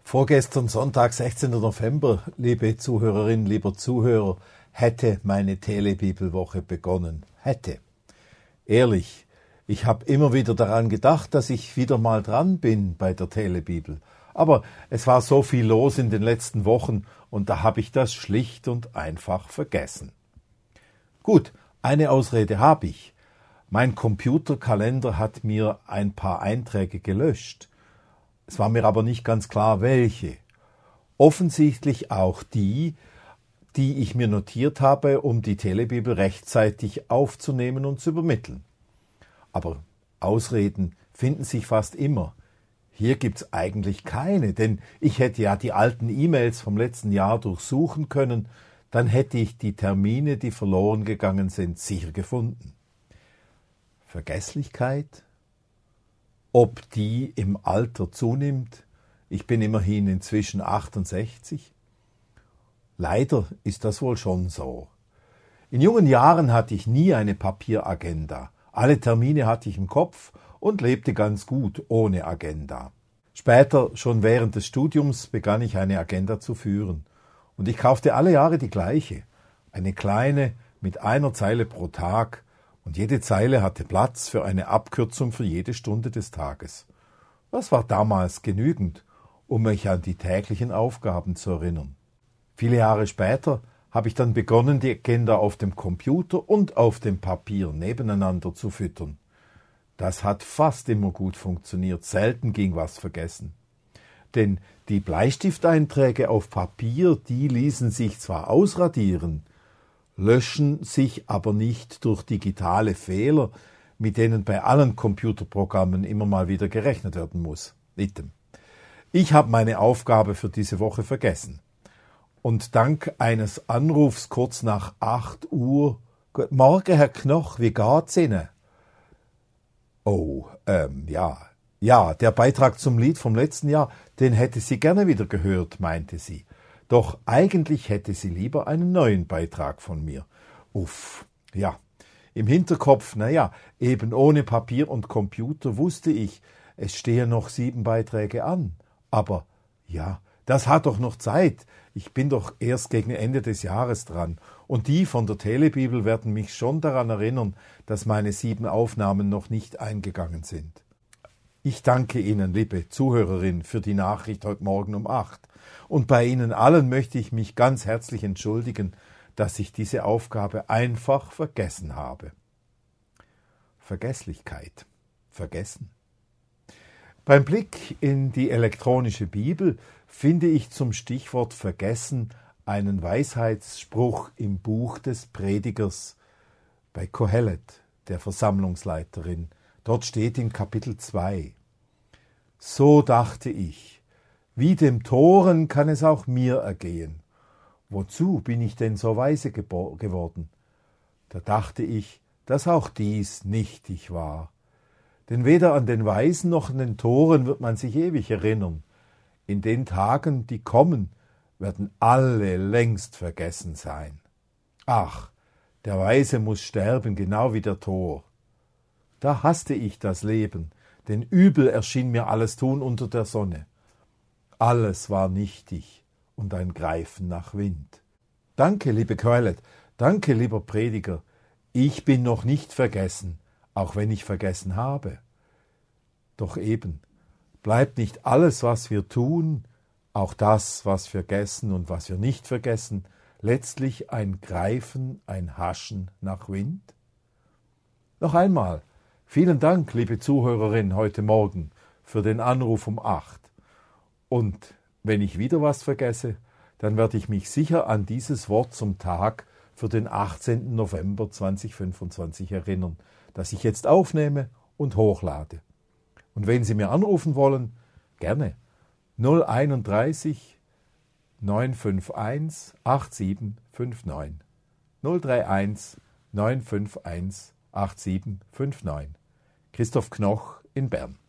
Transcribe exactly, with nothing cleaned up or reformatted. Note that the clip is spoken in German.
Vorgestern Sonntag, sechzehnten November, liebe Zuhörerinnen, lieber Zuhörer, hätte meine Telebibelwoche begonnen. Hätte. Ehrlich, ich habe immer wieder daran gedacht, dass ich wieder mal dran bin bei der Telebibel. Aber es war so viel los in den letzten Wochen und da habe ich das schlicht und einfach vergessen. Gut, eine Ausrede habe ich. Mein Computerkalender hat mir ein paar Einträge gelöscht. Es war mir aber nicht ganz klar, welche. Offensichtlich auch die, die ich mir notiert habe, um die Telebibel rechtzeitig aufzunehmen und zu übermitteln. Aber Ausreden finden sich fast immer. Hier gibt's eigentlich keine, denn ich hätte ja die alten E-Mails vom letzten Jahr durchsuchen können, dann hätte ich die Termine, die verloren gegangen sind, sicher gefunden. Vergesslichkeit? Ob die im Alter zunimmt? Ich bin immerhin inzwischen achtundsechzig. Leider ist das wohl schon so. In jungen Jahren hatte ich nie eine Papieragenda. Alle Termine hatte ich im Kopf und lebte ganz gut ohne Agenda. Später, schon während des Studiums, begann ich eine Agenda zu führen. Und ich kaufte alle Jahre die gleiche. Eine kleine mit einer Zeile pro Tag. Und jede Zeile hatte Platz für eine Abkürzung für jede Stunde des Tages. Das war damals genügend, um mich an die täglichen Aufgaben zu erinnern. Viele Jahre später habe ich dann begonnen, die Agenda auf dem Computer und auf dem Papier nebeneinander zu füttern. Das hat fast immer gut funktioniert, selten ging was vergessen. Denn die Bleistifteinträge auf Papier, die ließen sich zwar ausradieren, löschen sich aber nicht durch digitale Fehler, mit denen bei allen Computerprogrammen immer mal wieder gerechnet werden muss. Item. Ich habe meine Aufgabe für diese Woche vergessen. Und dank eines Anrufs kurz nach acht Uhr, Guten Morgen, Herr Knoch, wie geht's Ihnen? Oh, ähm, ja, ja, der Beitrag zum Lied vom letzten Jahr, den hätte sie gerne wieder gehört, meinte sie. Doch eigentlich hätte sie lieber einen neuen Beitrag von mir. Uff, ja. Im Hinterkopf, naja, eben ohne Papier und Computer wusste ich, es stehen noch sieben Beiträge an. Aber, ja, das hat doch noch Zeit. Ich bin doch erst gegen Ende des Jahres dran. Und die von der Telebibel werden mich schon daran erinnern, dass meine sieben Aufnahmen noch nicht eingegangen sind. Ich danke Ihnen, liebe Zuhörerin, für die Nachricht heute Morgen um acht. Und bei Ihnen allen möchte ich mich ganz herzlich entschuldigen, dass ich diese Aufgabe einfach vergessen habe. Vergesslichkeit. Vergessen. Beim Blick in die elektronische Bibel finde ich zum Stichwort Vergessen einen Weisheitsspruch im Buch des Predigers bei Kohelet, der Versammlungsleiterin. Dort steht in Kapitel zwei: So dachte ich, wie dem Toren kann es auch mir ergehen. Wozu bin ich denn so weise geworden? Da dachte ich, dass auch dies nichtig war. Denn weder an den Weisen noch an den Toren wird man sich ewig erinnern. In den Tagen, die kommen, werden alle längst vergessen sein. Ach, der Weise muß sterben, genau wie der Tor. Da hasste ich das Leben, denn übel erschien mir alles Tun unter der Sonne. Alles war nichtig und ein Greifen nach Wind. Danke, liebe Kohelet, danke, lieber Prediger, ich bin noch nicht vergessen, auch wenn ich vergessen habe. Doch eben, bleibt nicht alles, was wir tun, auch das, was wir vergessen und was wir nicht vergessen, letztlich ein Greifen, ein Haschen nach Wind? Noch einmal, vielen Dank, liebe Zuhörerin, heute Morgen für den Anruf um acht. Und wenn ich wieder was vergesse, dann werde ich mich sicher an dieses Wort zum Tag für den achtzehnten November zweitausendfünfundzwanzig erinnern, das ich jetzt aufnehme und hochlade. Und wenn Sie mir anrufen wollen, gerne null einunddreißig neun fünf eins acht sieben fünf neun null drei eins neun fünf eins acht sieben fünf neun. Christoph Knoch in Bern.